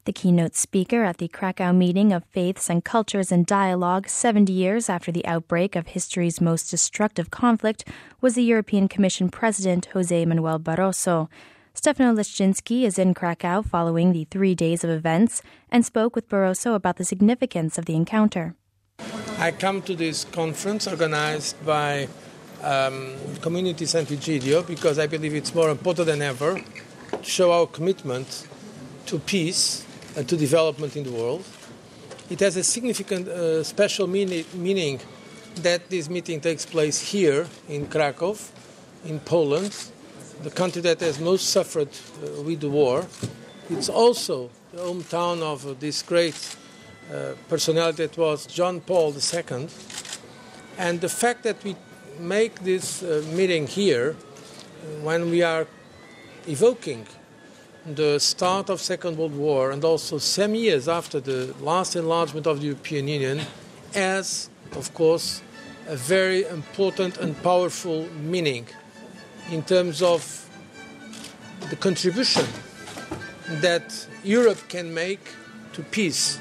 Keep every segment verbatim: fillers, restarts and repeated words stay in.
The keynote speaker at the Krakow meeting of Faiths and Cultures in Dialogue seventy years after the outbreak of history's most destructive conflict was the European Commission President José Manuel Barroso. Stefano Leszczynski is in Krakow following the three days of events and spoke with Barroso about the significance of the encounter. I come to this conference organized by um, Community Sant'Egidio because I believe it's more important than ever to show our commitment to peace and to development in the world. It has a significant uh, special meaning, meaning that this meeting takes place here in Krakow, in Poland, the country that has most suffered uh, with the war. It's also the hometown of uh, this great uh, personality that was John Paul the Second. And the fact that we make this uh, meeting here uh, when we are evoking the start of Second World War and also some years after the last enlargement of the European Union has, of course, a very important and powerful meaning in terms of the contribution that Europe can make to peace.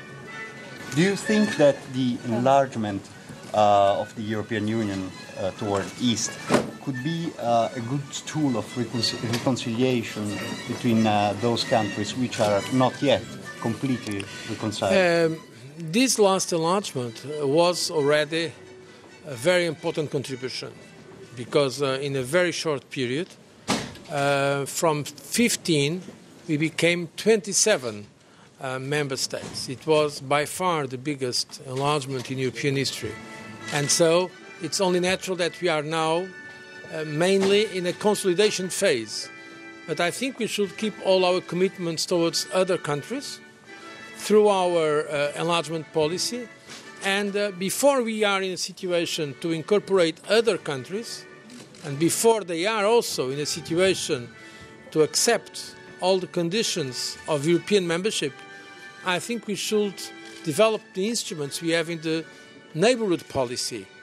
Do you think that the enlargement uh, of the European Union uh, toward East could be uh, a good tool of reconcil- reconciliation between uh, those countries which are not yet completely reconciled? Um, this last enlargement was already a very important contribution because uh, in a very short period, uh, from fifteen, we became twenty-seven uh, member states. It was by far the biggest enlargement in European history. And so it's only natural that we are now Uh, mainly in a consolidation phase. But I think we should keep all our commitments towards other countries through our uh, enlargement policy. And uh, before we are in a situation to incorporate other countries, and before they are also in a situation to accept all the conditions of European membership, I think we should develop the instruments we have in the neighborhood policy